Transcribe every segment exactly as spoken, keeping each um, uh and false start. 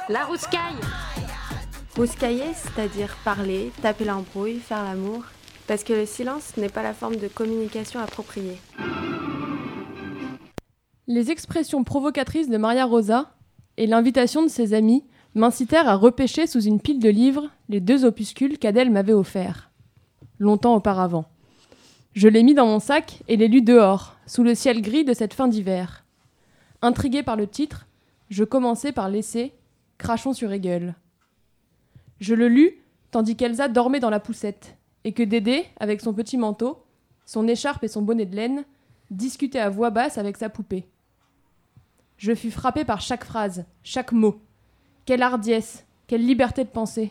La rouscaille. Rouscailler, c'est-à-dire parler, taper l'embrouille, faire l'amour, parce que le silence n'est pas la forme de communication appropriée. Les expressions provocatrices de Maria Rosa et l'invitation de ses amis m'incitèrent à repêcher sous une pile de livres les deux opuscules qu'Adèle m'avait offerts, longtemps auparavant. Je les mis dans mon sac et les lus dehors, sous le ciel gris de cette fin d'hiver. Intrigué par le titre, je commençai par l'essai « Crachons sur Hegel ». Je le lus tandis qu'Elsa dormait dans la poussette et que Dédé, avec son petit manteau, son écharpe et son bonnet de laine, discutait à voix basse avec sa poupée. Je fus frappé par chaque phrase, chaque mot. Quelle hardiesse, quelle liberté de penser.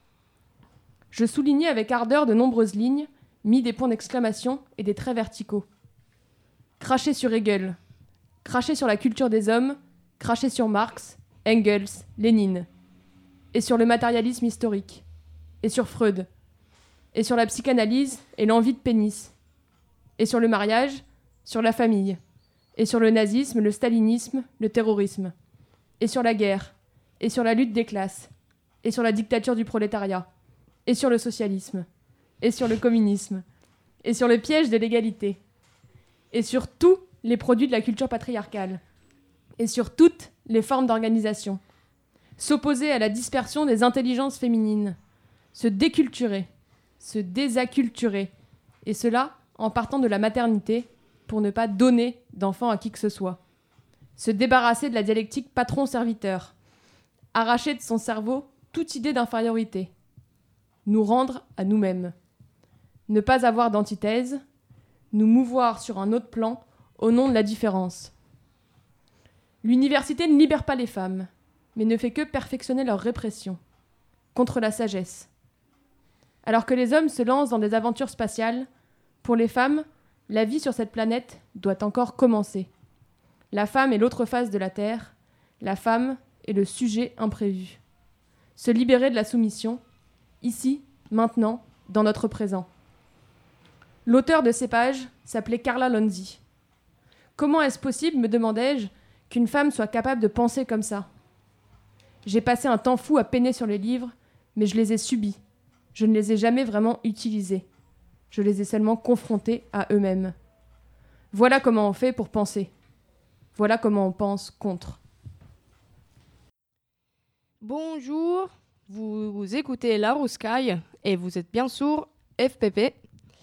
Je soulignai avec ardeur de nombreuses lignes, mis des points d'exclamation et des traits verticaux. Cracher sur Hegel, cracher sur la culture des hommes, cracher sur Marx, Engels, Lénine, et sur le matérialisme historique, et sur Freud, et sur la psychanalyse et l'envie de pénis, et sur le mariage, sur la famille, et sur le nazisme, le stalinisme, le terrorisme, et sur la guerre, et sur la lutte des classes, et sur la dictature du prolétariat, et sur le socialisme, et sur le communisme, et sur le piège de l'égalité, et sur tous les produits de la culture patriarcale, et sur toutes les formes d'organisation. S'opposer à la dispersion des intelligences féminines, se déculturer, se désacculturer, et cela en partant de la maternité pour ne pas donner d'enfant à qui que ce soit. Se débarrasser de la dialectique patron-serviteur, arracher de son cerveau toute idée d'infériorité, nous rendre à nous-mêmes, ne pas avoir d'antithèse, nous mouvoir sur un autre plan au nom de la différence. L'université ne libère pas les femmes, mais ne fait que perfectionner leur répression, contre la sagesse. Alors que les hommes se lancent dans des aventures spatiales, pour les femmes, la vie sur cette planète doit encore commencer. La femme est l'autre face de la Terre, la femme est le sujet imprévu. Se libérer de la soumission, ici, maintenant, dans notre présent. L'auteur de ces pages s'appelait Carla Lonzi. Comment est-ce possible, me demandai-je, qu'une femme soit capable de penser comme ça ? J'ai passé un temps fou à peiner sur les livres, mais je les ai subis. Je ne les ai jamais vraiment utilisés. Je les ai seulement confrontés à eux-mêmes. Voilà comment on fait pour penser. Voilà comment on pense contre. Bonjour, vous, vous écoutez La Rouscaille et vous êtes bien sûr F P P.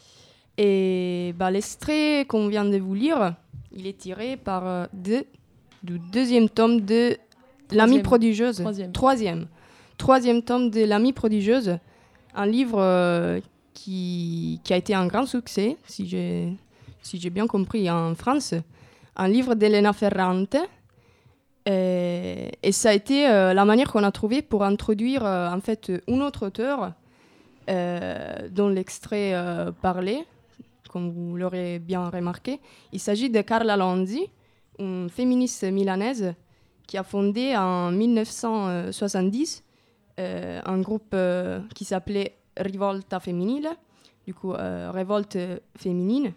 Et bah, l'extrait qu'on vient de vous lire, il est tiré par euh, de, du deuxième tome de L'Amie prodigieuse. Troisième. Troisième. Troisième tome de L'Amie prodigieuse. Un livre euh, qui, qui a été un grand succès, si j'ai, si j'ai bien compris, en France. Un livre d'Elena Ferrante. Et, et ça a été euh, la manière qu'on a trouvée pour introduire euh, en fait un autre auteur euh, dont l'extrait euh, parlait, comme vous l'aurez bien remarqué. Il s'agit de Carla Lonzi, une féministe milanaise qui a fondé en dix-neuf cent soixante-dix euh, un groupe euh, qui s'appelait Rivolta Femminile, du coup euh, Révolte féminine.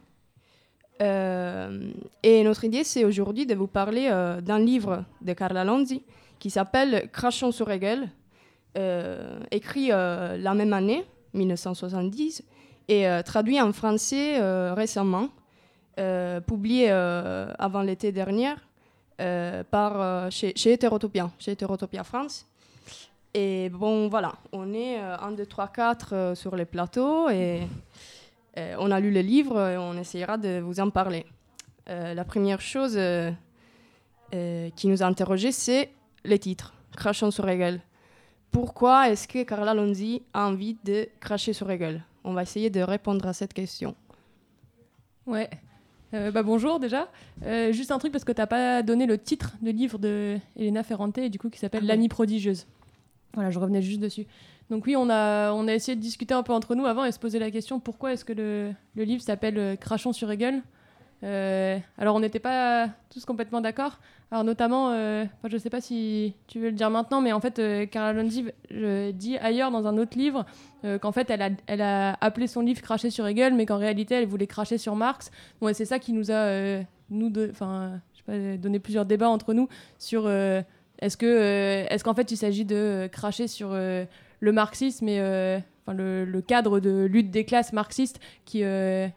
Euh, et notre idée, c'est aujourd'hui de vous parler euh, d'un livre de Carla Lonzi qui s'appelle Crachons sur Hegel, euh, écrit euh, la même année, dix-neuf cent soixante-dix, et euh, traduit en français euh, récemment, euh, publié euh, avant l'été dernier euh, par, euh, chez, chez Hétérotopia, chez Hétérotopia France. Et bon, voilà, on est euh, un, deux, trois, quatre euh, sur les plateaux et euh, on a lu le livre et on essayera de vous en parler. Euh, la première chose euh, euh, qui nous a interrogés, c'est les titres, Crachons sur Hegel. Pourquoi est-ce que Carla Lonzi a envie de cracher sur Hegel ? On va essayer de répondre à cette question. Ouais. Euh, bah bonjour déjà. Euh, juste un truc parce que t'as pas donné le titre du livre de Elena Ferrante et du coup qui s'appelle ah, L'Amie prodigieuse. Voilà, je revenais juste dessus. Donc oui, on a on a essayé de discuter un peu entre nous avant et se poser la question pourquoi est-ce que le le livre s'appelle euh, Crachons sur Hegel. Euh, alors on n'était pas tous complètement d'accord. Alors notamment, euh, je ne sais pas si tu veux le dire maintenant, mais en fait, euh, Carla Lonzi euh, dit ailleurs dans un autre livre euh, qu'en fait, elle a, elle a appelé son livre Cracher sur Hegel, mais qu'en réalité, elle voulait cracher sur Marx. Bon, et c'est ça qui nous a euh, nous de, je sais pas, donné plusieurs débats entre nous sur euh, est-ce, que, euh, est-ce qu'en fait il s'agit de cracher sur euh, le marxisme et euh, enfin, le, le cadre de lutte des classes marxistes qui, euh,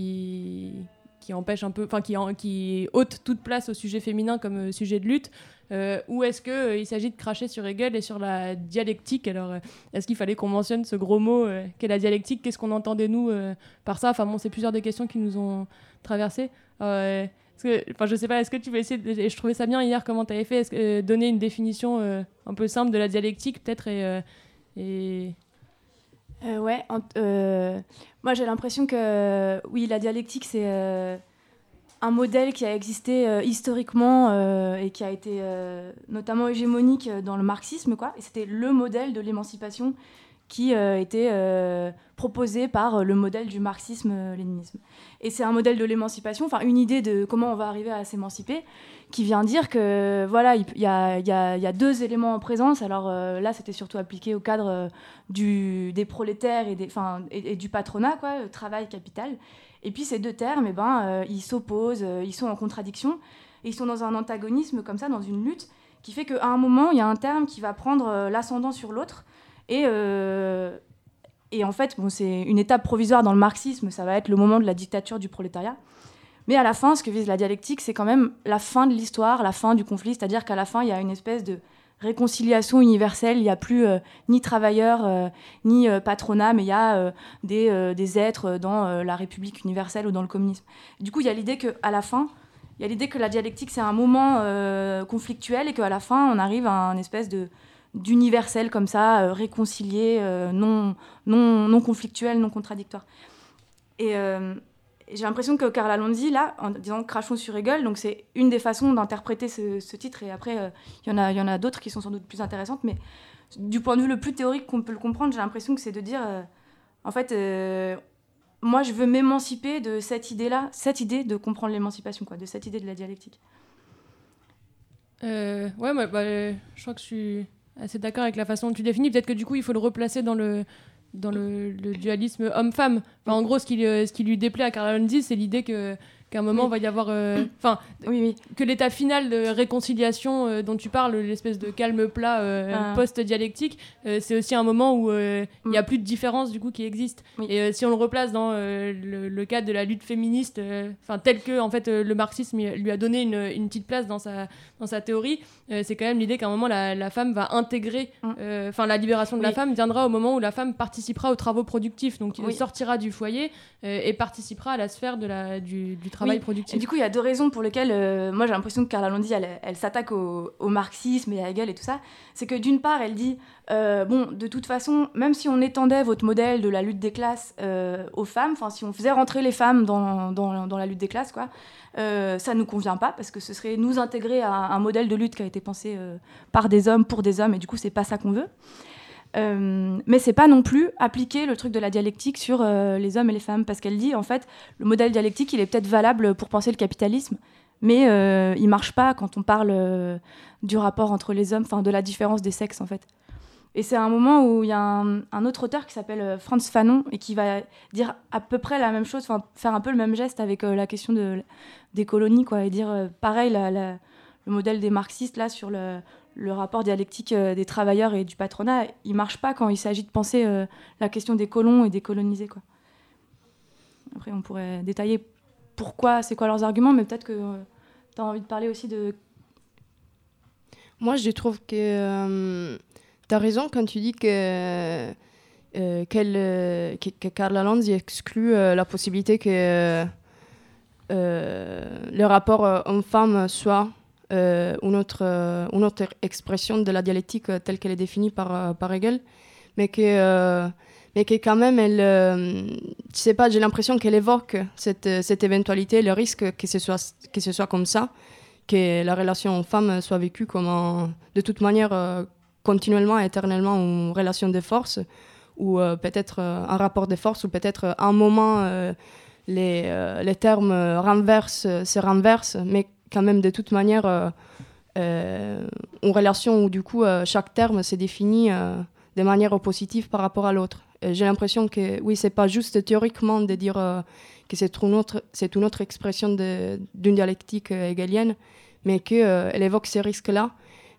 qui, qui empêche un peu, enfin qui, qui ôte toute place au sujet féminin comme euh, sujet de lutte, euh, ou est-ce qu'il euh, s'agit de cracher sur Hegel et sur la dialectique? Alors, euh, est-ce qu'il fallait qu'on mentionne ce gros mot euh, qu'est la dialectique? Qu'est-ce qu'on entendait, nous, euh, par ça? Enfin bon, c'est plusieurs des questions qui nous ont traversées. Euh, Enfin, je sais pas, est-ce que tu veux essayer de... Et je trouvais ça bien hier comment tu avais fait, est-ce que, euh, donner une définition euh, un peu simple de la dialectique peut-être et, euh, et... Euh, ouais, en, euh, moi j'ai l'impression que oui, la dialectique c'est euh, un modèle qui a existé euh, historiquement euh, et qui a été euh, notamment hégémonique dans le marxisme, quoi. Et c'était le modèle de l'émancipation qui euh, était euh, proposé par le modèle du marxisme-léninisme. Et c'est un modèle de l'émancipation, enfin une idée de comment on va arriver à s'émanciper, qui vient dire que voilà, il y a, y a, y a deux éléments en présence. Alors euh, là, c'était surtout appliqué au cadre euh, du, des prolétaires et, des, et, et du patronat, quoi, travail, capital. Et puis ces deux termes, eh ben, euh, ils s'opposent, euh, ils sont en contradiction, et ils sont dans un antagonisme comme ça, dans une lutte, qui fait qu'à un moment, il y a un terme qui va prendre euh, l'ascendant sur l'autre. Et, euh, et en fait, bon, c'est une étape provisoire dans le marxisme, ça va être le moment de la dictature du prolétariat. Mais à la fin, ce que vise la dialectique, c'est quand même la fin de l'histoire, la fin du conflit, c'est-à-dire qu'à la fin, il y a une espèce de réconciliation universelle, il n'y a plus euh, ni travailleurs, euh, ni euh, patronat, mais il y a euh, des, euh, des êtres dans euh, la République universelle ou dans le communisme. Du coup, il y a l'idée qu'à la fin, il y a l'idée que la dialectique, c'est un moment euh, conflictuel et qu'à la fin, on arrive à un espèce de d'universel comme ça, euh, réconcilié, euh, non, non, non conflictuel, non contradictoire. Et, euh, et j'ai l'impression que Carla Lonzi, là, en disant « crachons sur Hegel », donc c'est une des façons d'interpréter ce, ce titre, et après, il euh, y en a, y en a d'autres qui sont sans doute plus intéressantes, mais du point de vue le plus théorique qu'on peut le comprendre, j'ai l'impression que c'est de dire, euh, en fait, euh, moi, je veux m'émanciper de cette idée-là, cette idée de comprendre l'émancipation, quoi, de cette idée de la dialectique. Euh, ouais, bah, bah, euh, je crois que je suis assez d'accord avec la façon dont tu définis. Peut-être que du coup, il faut le replacer dans le, dans le, le dualisme homme-femme. Enfin, en gros, ce qui, ce qui lui déplaît à Carla Lonzi, c'est l'idée que, qu'à un moment, il oui. va y avoir... Enfin, euh, oui, oui. que l'état final de réconciliation euh, dont tu parles, l'espèce de calme plat euh, ah. post-dialectique, euh, c'est aussi un moment où il euh, n'y a plus de différence, du coup, qui existe. Oui. Et euh, si on le replace dans euh, le, le cadre de la lutte féministe, enfin, euh, tel que, en fait, euh, le marxisme lui a donné une, une petite place dans sa, dans sa théorie, euh, c'est quand même l'idée qu'à un moment, la, la femme va intégrer... Enfin, euh, la libération de oui. la femme viendra au moment où la femme participera aux travaux productifs, donc oui. sortira du foyer euh, et participera à la sphère de la, du, du travail oui. productif. Et du coup, il y a deux raisons pour lesquelles, euh, moi, j'ai l'impression que Carla Lonzi, elle, elle s'attaque au, au marxisme et à Hegel et tout ça. C'est que d'une part, elle dit, euh, bon, de toute façon, même si on étendait votre modèle de la lutte des classes euh, aux femmes, enfin, si on faisait rentrer les femmes dans, dans, dans la lutte des classes, quoi, euh, ça ne nous convient pas, parce que ce serait nous intégrer à un modèle de lutte qui a été pensé euh, par des hommes, pour des hommes, et du coup, c'est pas ça qu'on veut. Euh, mais c'est pas non plus appliquer le truc de la dialectique sur euh, les hommes et les femmes, parce qu'elle dit en fait le modèle dialectique il est peut-être valable pour penser le capitalisme, mais euh, il marche pas quand on parle euh, du rapport entre les hommes, enfin de la différence des sexes en fait. Et c'est un moment où il y a un, un autre auteur qui s'appelle Frantz Fanon et qui va dire à peu près la même chose, enfin faire un peu le même geste avec euh, la question de, des colonies quoi, et dire euh, pareil la, la, le modèle des marxistes là sur le le rapport dialectique euh, des travailleurs et du patronat, il marche pas quand il s'agit de penser euh, la question des colons et des colonisés, quoi. Après, on pourrait détailler pourquoi, c'est quoi leurs arguments, mais peut-être que euh, tu as envie de parler aussi de... Moi, je trouve que euh, tu as raison quand tu dis que, euh, qu'elle, euh, que, que Carla Lonzi exclut euh, la possibilité que euh, le rapport euh, homme-femme soit Euh, une, autre, euh, une autre expression de la dialectique euh, telle qu'elle est définie par, euh, par Hegel, mais que, euh, mais que quand même, elle, euh, je sais pas, j'ai l'impression qu'elle évoque cette, cette éventualité, le risque que ce soit, que ce soit comme ça, que la relation homme-femme soit vécue comme, un, de toute manière, euh, continuellement, éternellement, une relation de force, ou euh, peut-être euh, un rapport de force, ou peut-être à un moment, euh, les, euh, les termes renversent, se renversent, mais quand même de toute manière euh, euh, une relation où du coup euh, chaque terme se définit euh, de manière positive par rapport à l'autre. Et j'ai l'impression que oui, c'est pas juste théoriquement de dire euh, que c'est une autre, c'est une autre expression de, d'une dialectique euh, hegelienne, mais qu'elle euh, évoque ces risques-là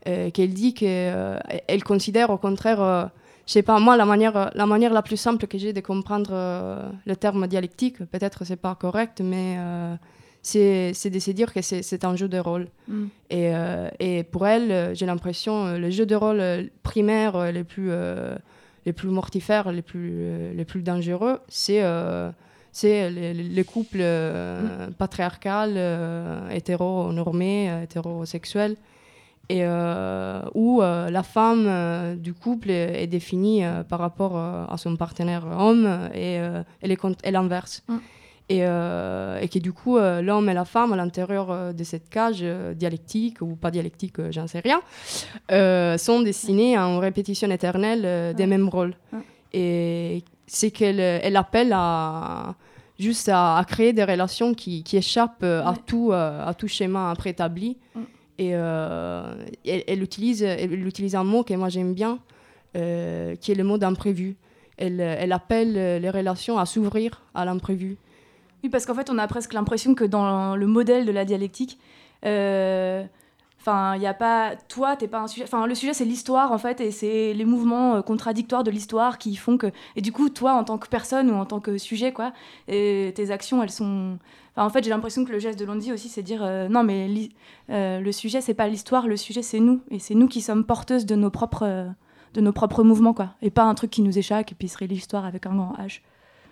euh, qu'elle dit qu'elle euh, considère au contraire, euh, je sais pas, moi, la manière, la manière la plus simple que j'ai de comprendre euh, le terme dialectique, peut-être c'est pas correct, mais euh, c'est, c'est de se dire que c'est, c'est un jeu de rôle. Mm. Et, euh, et pour elle, j'ai l'impression, le jeu de rôle primaire, les plus, euh, les plus mortifères, les plus, euh, les plus dangereux, c'est... Euh, c'est les, les couples euh, mmh. patriarcales, euh, hétéro-normés, euh, hétérosexuels, et euh, où euh, la femme euh, du couple est, est définie euh, par rapport euh, à son partenaire homme et, euh, et, les, et l'inverse. Mmh. Et, euh, et que du coup, euh, l'homme et la femme, à l'intérieur euh, de cette cage euh, dialectique, ou pas dialectique, euh, j'en sais rien, euh, sont destinés à une répétition éternelle euh, des mmh. mêmes rôles. Mmh. Et c'est qu'elle elle appelle à, juste à, à créer des relations qui, qui échappent euh, ouais. à, tout, euh, à tout schéma préétabli. Mm. Et euh, elle, elle, utilise, elle utilise un mot que moi j'aime bien, euh, qui est le mot d'imprévu. Elle, elle appelle les relations à s'ouvrir à l'imprévu. Oui, parce qu'en fait, on a presque l'impression que dans le modèle de la dialectique, euh, Enfin, il y a pas... Toi, t'es pas un sujet... Enfin, le sujet, c'est l'histoire, en fait, et c'est les mouvements euh, contradictoires de l'histoire qui font que... Et du coup, toi, en tant que personne ou en tant que sujet, quoi, et tes actions, elles sont... Enfin, en fait, j'ai l'impression que le geste de Londi aussi, c'est dire... Euh, non, mais li... euh, le sujet, c'est pas l'histoire, le sujet, c'est nous. Et c'est nous qui sommes porteuses de nos propres, euh, de nos propres mouvements, quoi. Et pas un truc qui nous échappe et puis serait l'histoire avec un grand H.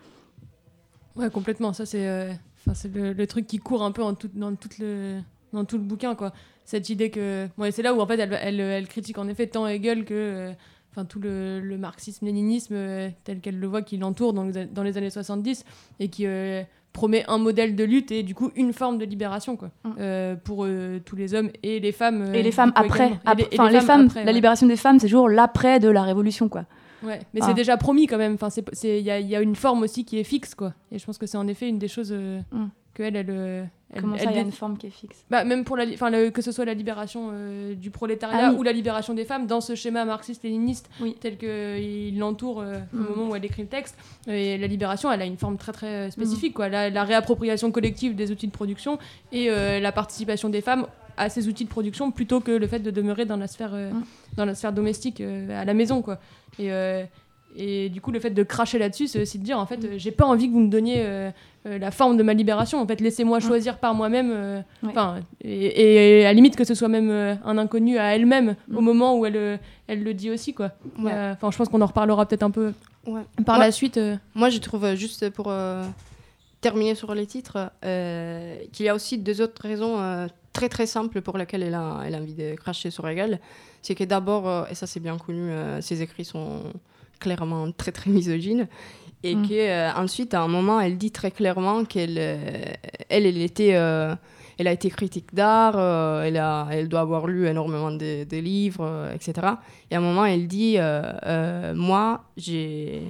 Ouais, complètement. Ça, c'est, euh... enfin, c'est le, le truc qui court un peu en tout, dans, tout le, dans tout le bouquin, quoi. Cette idée que... Bon, et c'est là où en fait elle, elle, elle critique en effet tant Hegel que euh, enfin, tout le, le marxisme-léninisme euh, tel qu'elle le voit qui l'entoure dans, le, dans les années soixante-dix et qui euh, promet un modèle de lutte et du coup une forme de libération quoi, mm. euh, pour euh, tous les hommes et les femmes. Euh, et les femmes après. Enfin les, les, les femmes, après, la ouais. libération des femmes c'est toujours l'après de la révolution quoi. Ouais, mais ah. c'est déjà promis quand même. Enfin, c'est, c'est, y a, y a une forme aussi qui est fixe quoi. Et je pense que c'est en effet une des choses euh, mm. que elle, elle, elle, Comment ça, il y a une forme qui est fixe bah, même pour la, li- le, que ce soit la libération euh, du prolétariat ah, oui. ou la libération des femmes dans ce schéma marxiste-léniniste oui. tel qu'il l'entoure euh, mm. au moment où elle écrit le texte. Et la libération, elle a une forme très très spécifique, mm. quoi. La, la réappropriation collective des outils de production et euh, la participation des femmes à ces outils de production plutôt que le fait de demeurer dans la sphère, euh, mm. dans la sphère domestique euh, à la maison, quoi. Et euh, Et du coup, le fait de cracher là-dessus, c'est aussi de dire, en fait, euh, j'ai pas envie que vous me donniez euh, euh, la forme de ma libération. En fait, laissez-moi ouais. choisir par moi-même. Euh, ouais. et, et à la limite que ce soit même euh, un inconnu à elle-même mm. au moment où elle, euh, elle le dit aussi, quoi. Ouais. Euh, je pense qu'on en reparlera peut-être un peu ouais. par moi, la suite. Euh... Moi, je trouve, juste pour euh, terminer sur les titres, euh, qu'il y a aussi deux autres raisons euh, très très simples pour lesquelles elle a, elle a envie de cracher sur Hegel. C'est que d'abord, euh, et ça c'est bien connu, euh, ses écrits sont clairement très très misogyne et mmh. qu'ensuite euh, à un moment elle dit très clairement qu'elle euh, elle, elle, était, euh, elle a été critique d'art, euh, elle, a, elle doit avoir lu énormément de, de livres, euh, et cetera. Et à un moment elle dit euh, euh, moi j'ai,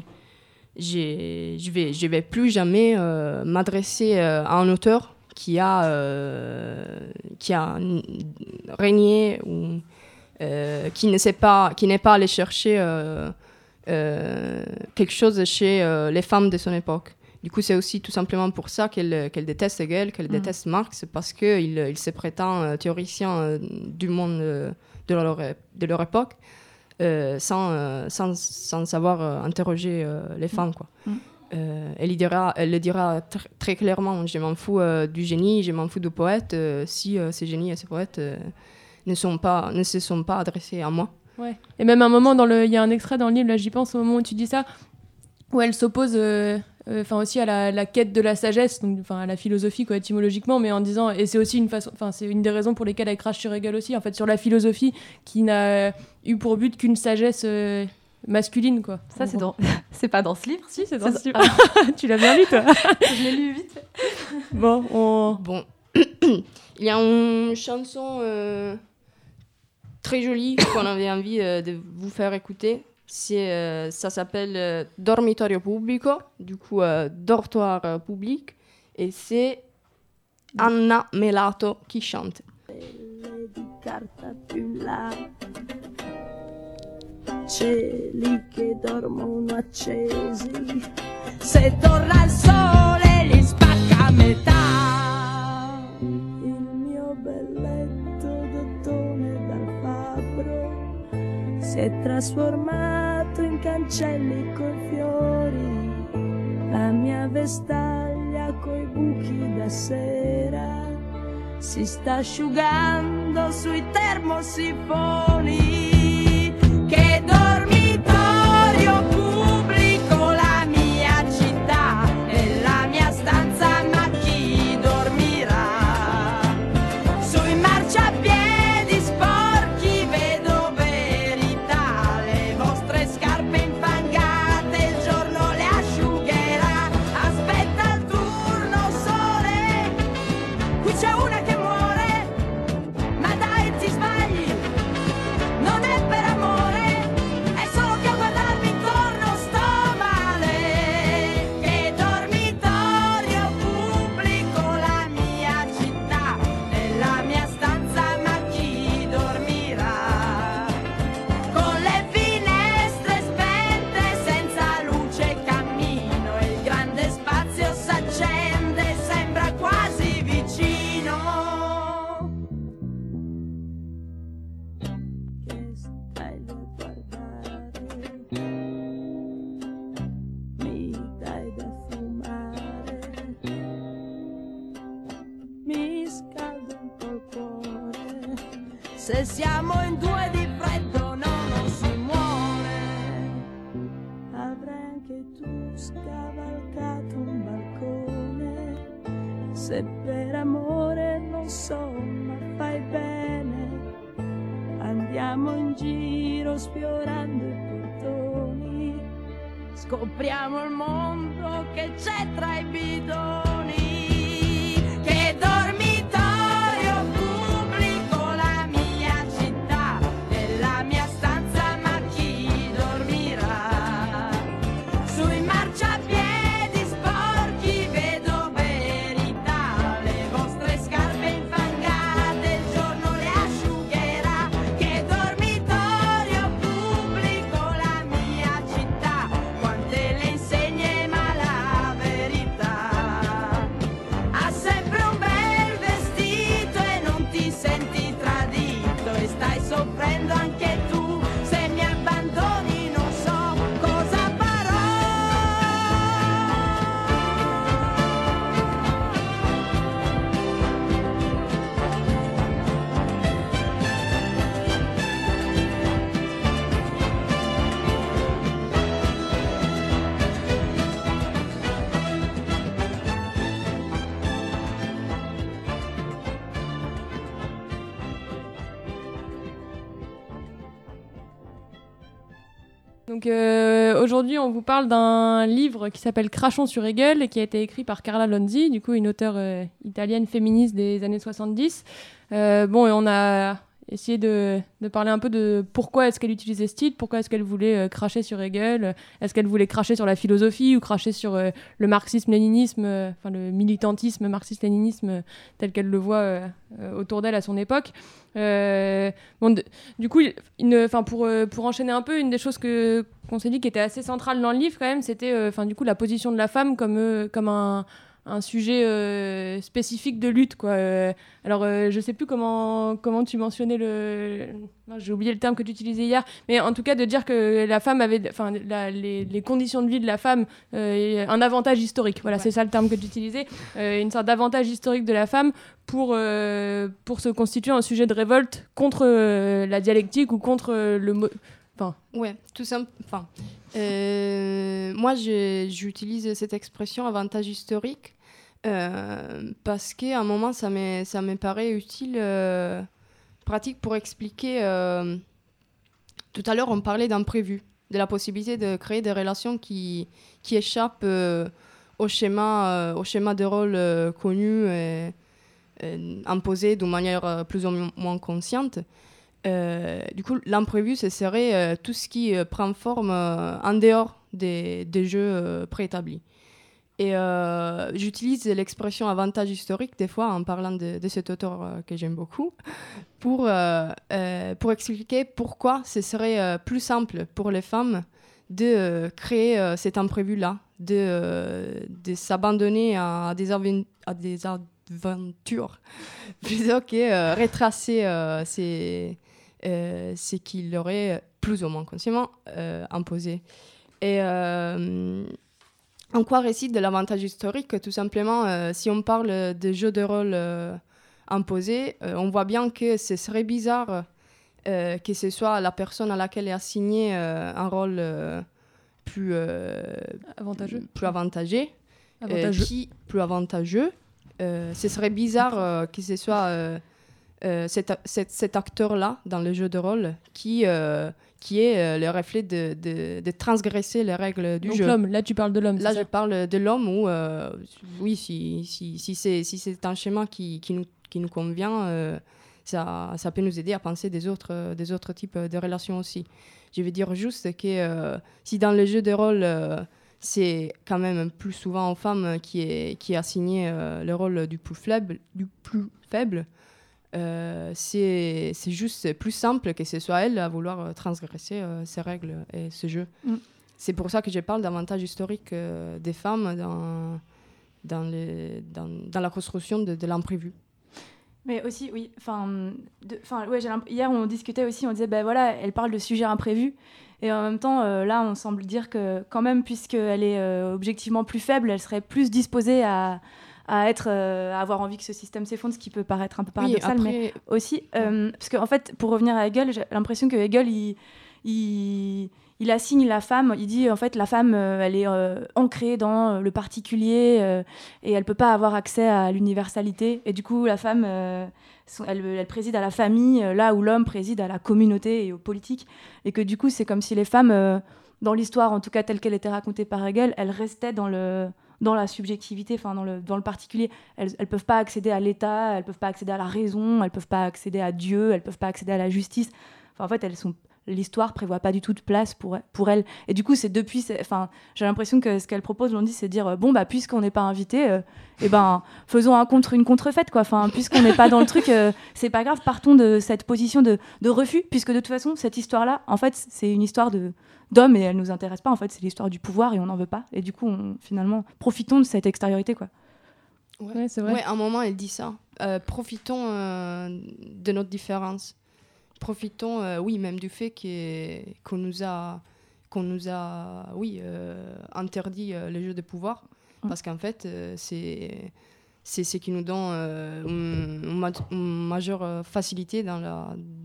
j'ai, je vais, je vais plus jamais euh, m'adresser euh, à un auteur qui a, euh, qui a régné ou euh, qui ne sait pas, qui n'est pas allé chercher euh, Euh, quelque chose chez euh, les femmes de son époque. Du coup, c'est aussi tout simplement pour ça qu'elle, qu'elle déteste Hegel, qu'elle mmh. déteste Marx, parce qu'il il se prétend euh, théoricien euh, du monde euh, de, leur, de leur époque, euh, sans, euh, sans, sans savoir euh, interroger euh, les mmh. femmes, quoi. Mmh. Euh, elle, dira, elle le dira tr- très clairement, je m'en fous euh, du génie, je m'en fous du poète, euh, si euh, ces génies et ces poètes euh, ne, sont pas, ne se sont pas adressés à moi. Ouais. Et même un moment, dans le, il y a un extrait dans le livre, là j'y pense, au moment où tu dis ça, où elle s'oppose euh, euh, aussi à la, la quête de la sagesse, donc à la philosophie quoi, étymologiquement, mais en disant, et c'est aussi une façon, enfin c'est une des raisons pour lesquelles elle crache sur Hegel aussi, en fait, sur la philosophie qui n'a eu pour but qu'une sagesse euh, masculine quoi. Ça c'est dans... c'est pas dans ce livre, si c'est dans c'est ce livre. Ah. Tu l'as bien lu toi. Je l'ai lu vite. Bon, on... bon, il y a une chanson. Euh... très jolie qu'on avait envie euh, de vous faire écouter. C'est, euh, ça s'appelle euh, Dormitorio Pubblico, du coup euh, dortoir euh, public, et c'est Anna Melato qui chante. Di carta più là, cieli che dormono accesi, se torna il sole li spacca a metà. Il mio belletto d'ottone dal fabbro si è trasformato in cancelli coi fiori, la mia vestaglia coi buchi da sera si sta asciugando sui termosifoni. Che dormitorio pubblico la mia città, nella mia stanza ma chi dormirà? Sui marciapiedi sporchi vedo verità, le vostre scarpe infangate il giorno le asciugherà. Aspetta il turno sole, qui c'è una che muore, ma dai ti sbagli, non è per amore. Se siamo in due di freddo no, non si muore. Avrai anche tu scavalcato un balcone, se per amore non so, ma fai bene. Andiamo in giro sfiorando i portoni, scopriamo il mondo che c'è tra i bidoni. Che dormitorio pubblico la mia città, nella mia stanza ma chi dormirà? Sui marciapiedi sporchi vedo verità, le vostre scarpe infangate il giorno le asciugherà. Che dormitorio pubblico la mia città, quante le insegne ma la verità. Ha sempre un bel vestito e non ti senti tradito, e stai soffrendo anche tu, se mi abbandoni non so cosa farò. Donc euh, aujourd'hui, on vous parle d'un livre qui s'appelle Crachons sur Hegel et qui a été écrit par Carla Lonzi, du coup une auteure euh, italienne féministe des années soixante-dix. Euh, bon, et on a essayé de, de parler un peu de pourquoi est-ce qu'elle utilisait ce titre, pourquoi est-ce qu'elle voulait euh, cracher sur Hegel, est-ce qu'elle voulait cracher sur la philosophie ou cracher sur euh, le marxisme-léninisme, euh, enfin le militantisme marxiste-léninisme euh, tel qu'elle le voit euh, euh, autour d'elle à son époque. Euh, bon, de, du coup, une, pour, euh, pour enchaîner un peu, une des choses que, qu'on s'est dit qui était assez centrale dans le livre quand même, c'était euh, du coup, la position de la femme comme, euh, comme un, un sujet euh, spécifique de lutte, quoi. Euh, alors, euh, je sais plus comment, comment tu mentionnais le... Non, j'ai oublié le terme que tu utilisais hier, mais en tout cas de dire que la femme avait... Enfin, la, les, les conditions de vie de la femme, euh, un avantage historique. Voilà, ouais. C'est ça le terme que tu utilisais. Euh, une sorte d'avantage historique de la femme pour, euh, pour se constituer un sujet de révolte contre euh, la dialectique ou contre euh, le... Mo- Enfin, ouais, tout simple. Enfin, euh, moi, je, j'utilise cette expression avantage historique euh, parce qu'à un moment, ça me, ça me paraît utile, euh, pratique pour expliquer. Euh, tout à l'heure, on parlait d'imprévu, de la possibilité de créer des relations qui, qui échappent euh, au schéma, euh, au schéma de rôle euh, connu et, et imposé d'une manière euh, plus ou moins consciente. Euh, du coup, l'imprévu, ce serait euh, tout ce qui euh, prend forme euh, en dehors des, des jeux euh, préétablis. Et euh, j'utilise l'expression avantage historique des fois en parlant de, de cet auteur euh, que j'aime beaucoup pour, euh, euh, pour expliquer pourquoi ce serait euh, plus simple pour les femmes de euh, créer euh, cet imprévu-là, de, euh, de s'abandonner à, à, des, aven- à des aventures plutôt que euh, retracer euh, ces euh, c'est qu'il l'aurait plus ou moins consciemment euh, imposé. Et euh, en quoi réside l'avantage historique? Tout simplement, euh, si on parle de jeux de rôle euh, imposés, euh, on voit bien que ce serait bizarre euh, que ce soit la personne à laquelle est assigné euh, un rôle euh, plus, euh, Avantageux. plus avantagé, euh, Avantageux. qui plus avantageux. Euh, ce serait bizarre euh, que ce soit euh, euh, cet, cet, cet acteur-là dans le jeu de rôle qui, euh, qui est euh, le reflet de, de, de transgresser les règles du Donc jeu. l'homme, là tu parles de l'homme. Là, c'est je ça parle de l'homme où, euh, oui, si, si, si, c'est, si c'est un schéma qui, qui, nous, qui nous convient, euh, ça, ça peut nous aider à penser des autres, des autres types de relations aussi. Je veux dire juste que euh, si dans le jeu de rôle, euh, c'est quand même plus souvent aux femmes qui est, qui est assigné euh, le rôle du plus faible, du plus faible euh, c'est, c'est juste plus simple que ce soit elle à vouloir transgresser euh, ces règles et ce jeu. Mm. C'est pour ça que je parle davantage historique euh, des femmes dans, dans, les, dans, dans la construction de, de l'imprévu. Mais aussi, oui, enfin, de- enfin, ouais, j'ai l'imp- hier on discutait aussi, on disait, ben voilà, elle parle de sujets imprévus, et en même temps, euh, là, on semble dire que quand même, puisqu'elle est euh, objectivement plus faible, elle serait plus disposée à, à être, euh, à avoir envie que ce système s'effondre, ce qui peut paraître un peu paradoxal, oui, mais après, aussi, euh, parce qu'en fait, pour revenir à Hegel, j'ai l'impression que Hegel, il, il, il assigne la femme, il dit en fait la femme, euh, elle est euh, ancrée dans le particulier euh, et elle peut pas avoir accès à l'universalité. Et du coup, la femme, euh, son- elle, elle préside à la famille, euh, là où l'homme préside à la communauté et aux politiques. Et que du coup, c'est comme si les femmes, euh, dans l'histoire, en tout cas telle qu'elle était racontée par Hegel, elles restaient dans le dans la subjectivité, enfin dans le, dans le particulier. Elles ne peuvent pas accéder à l'État, elles peuvent pas accéder à la raison, elles peuvent pas accéder à Dieu, elles peuvent pas accéder à la justice. Enfin, en fait, elles sont l'histoire prévoit pas du tout de place pour, pour elle. Et du coup, c'est depuis... c'est- Enfin, j'ai l'impression que ce qu'elle propose, l'on dit, c'est de dire, euh, bon, bah, puisqu'on n'est pas invité, euh, eh ben, faisons un contre, une contrefaite, quoi. Enfin, puisqu'on n'est pas dans le truc, euh, c'est pas grave, partons de cette position de, de refus, puisque de toute façon, cette histoire-là, en fait, c'est une histoire de d'homme et elle nous intéresse pas, en fait, c'est l'histoire du pouvoir et on n'en veut pas. Et du coup, on, finalement, profitons de cette extériorité, quoi. Ouais, Ouais, c'est vrai. Ouais, à un moment, elle dit ça. Euh, profitons euh, de notre différence. Profitons, euh, oui, même du fait que- qu'on nous a, qu'on nous a, oui, euh, interdit euh, les jeux de pouvoir, Mm. parce qu'en fait, euh, c'est c'est ce qui nous donne euh, une, une ma- une majeure euh, facilité dans la